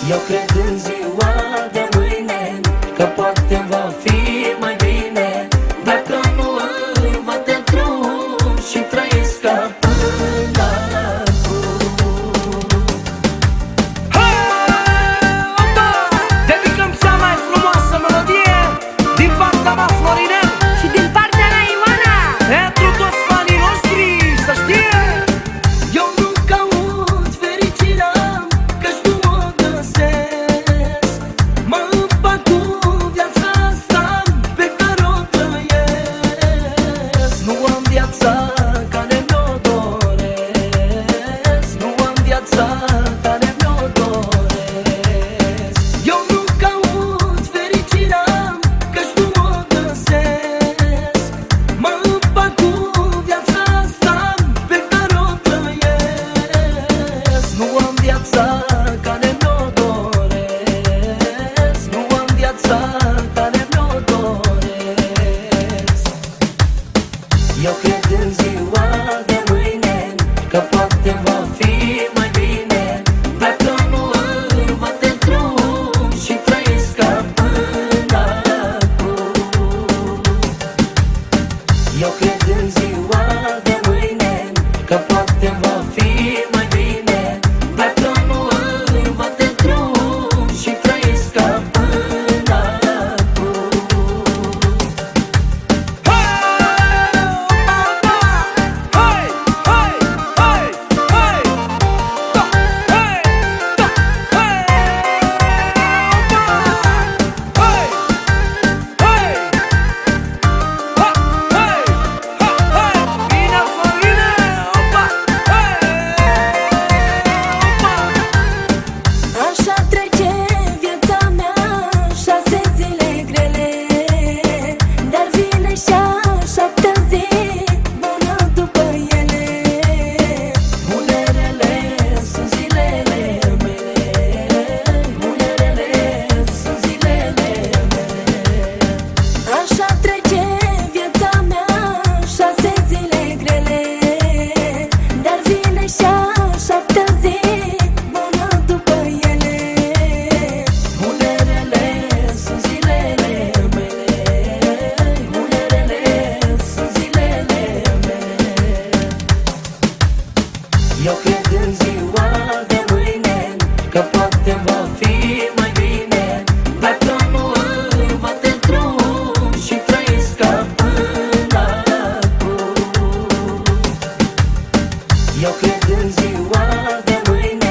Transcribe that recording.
Eu cred în ziua de mâine, că poate va fi mai bine, dacă nu îl văd de drum și trăiesc ca până acum. Dedicăm cea mai frumoasă melodie din partea mea, Florinel, și din partea mea, Ioana, pentru toți fanii noștri, să știe. Eu nu caut fericirea, că-și nu o găsesc. Mă împac cu viața asta pe care o trăiesc. Nu am viața care mi-o doresc, nu am viața care mi-o doresc. Eu nu caut fericirea, că-și nu o găsesc. Mă împac cu viața asta pe care o trăiesc. Nu am viața care mi-o doresc, nu am viața care mi-o doresc. Eu cred în ziua de mâine, că poate va fi mai bine, dacă nu îl văd de drum și trăiesc ca până acum. Eu cred în ziua de mâine, că poate va fi mai bine, dacă nu îl văd de drum și trăiesc ca până acum. așa trece viața mea, 6 zile grele, dar vine și a 7-a zi bună după ele. Bunerele sunt zilele mele, bunerele sunt zilele mele. Așa trece viața mea, 6 zile grele, dar vine și a 7-a zi bună după ele. Bunerele sunt zilele mele, bunerele sunt zilele mele. Eu cred în ziua de mâine, că poate va fi mai bine, dacă nu îl văd de drum și trăiesc ca până acum. Eu cred în ziua de mâine,